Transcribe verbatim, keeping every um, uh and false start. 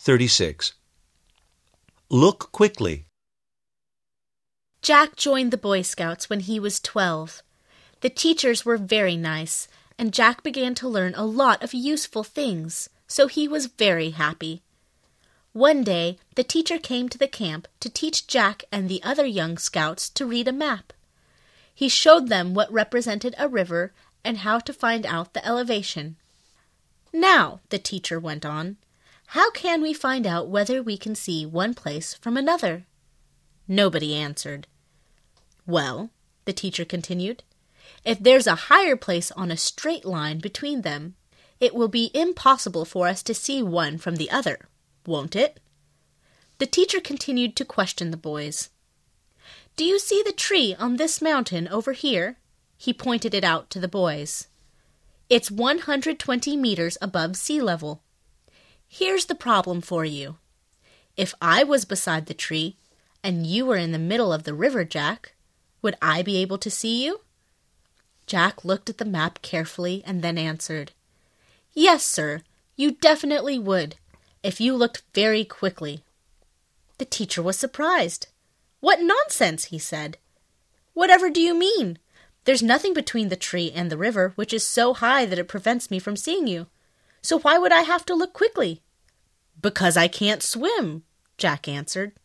thirty-six. Look quickly. Jack joined the Boy Scouts when he was twelve. The teachers were very nice, and Jack began to learn a lot of useful things, so he was very happy. One day, the teacher came to the camp to teach Jack and the other young scouts to read a map. He showed them what represented a river and how to find out the elevation. Now, the teacher went on, how can we find out whether we can see one place from another? Nobody answered. Well, the teacher continued, if there's a higher place on a straight line between them, it will be impossible for us to see one from the other, won't it? The teacher continued to question the boys. Do you see the tree on this mountain over here? He pointed it out to the boys. It's one hundred twenty meters above sea level. Here's the problem for you. If I was beside the tree, and you were in the middle of the river, Jack, would I be able to see you? Jack looked at the map carefully and then answered, Yes, sir, you definitely would, if you looked very quickly. The teacher was surprised. What nonsense, he said. Whatever do you mean? There's nothing between the tree and the river which is so high that it prevents me from seeing you. So why would I have to look quickly? Because I can't swim, Jack answered.